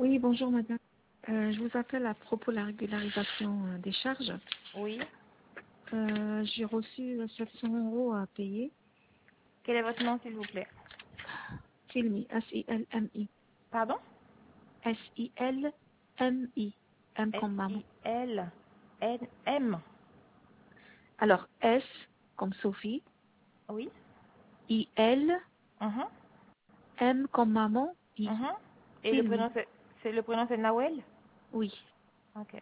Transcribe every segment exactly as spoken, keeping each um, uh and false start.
Oui, bonjour madame. Euh, je vous appelle à propos de la régularisation euh, des charges. Oui. Euh, j'ai reçu euh, sept cents euros à payer. Quel est votre nom, s'il vous plaît? Silmi, S I L M I. Pardon? S I L M I. M comme maman. S-I-L-N-M. Alors, S comme Sophie, Oui. I L, Mhm. M comme maman, I. Mhm. Et le Silmi, prénom, c'est c'est- le prénom, c'est Nawel? oui. Ok.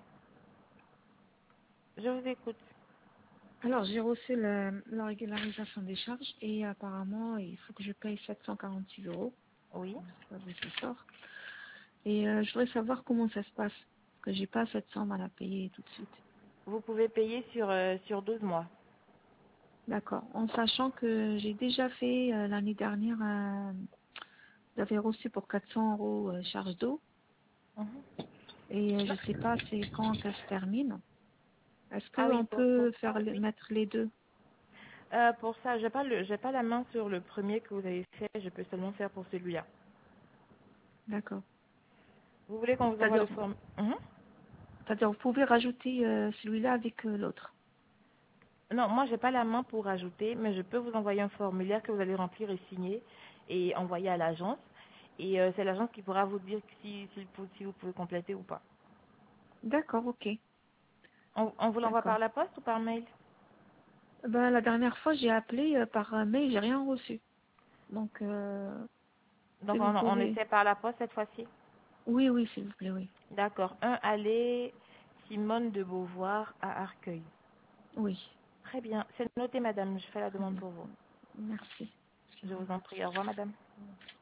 Je vous écoute. Alors, j'ai reçu la, la régularisation des charges et apparemment, il faut que je paye sept cent quarante-six euros. Oui. Je sais pas d'où ça sort. Et euh, je voudrais savoir comment ça se passe. Parce que j'ai pas sept cents mal à payer tout de suite. Vous pouvez payer sur, euh, sur douze mois. D'accord. En sachant que j'ai déjà fait euh, l'année dernière, euh, j'avais reçu pour quatre cents euros euh, charge d'eau. Mhm. Et euh, je sais pas c'est quand ça se termine. Est-ce Ah oui, qu'on pour, pour peut ça, faire les- oui. mettre les deux? Euh, pour ça, j'ai pas le, j'ai pas la main sur le premier que vous avez fait. Je peux seulement faire pour celui-là. D'accord. Vous voulez qu'on vous envoie le C'est-à-dire, form... Mhm. c'est-à-dire vous pouvez rajouter euh, celui-là avec euh, l'autre. Non, moi, j'ai pas la main pour ajouter, mais je peux vous envoyer un formulaire que vous allez remplir et signer et envoyer à l'agence. Et euh, c'est l'agence qui pourra vous dire si, si, vous si vous pouvez compléter ou pas. D'accord, ok. On, on vous l'envoie D'accord. par la poste ou par mail? Ben, la dernière fois, j'ai appelé euh, par euh, mail, j'ai rien reçu. Donc, euh, si Donc, vous on, on pouvez. essaie par la poste cette fois-ci. Oui, oui, s'il vous plaît, oui. D'accord. Un, allée Simone de Beauvoir à Arcueil. Oui. Très bien. C'est noté, madame. Je fais la Très demande bien. pour vous. Merci. Je vous en prie. Au revoir, madame.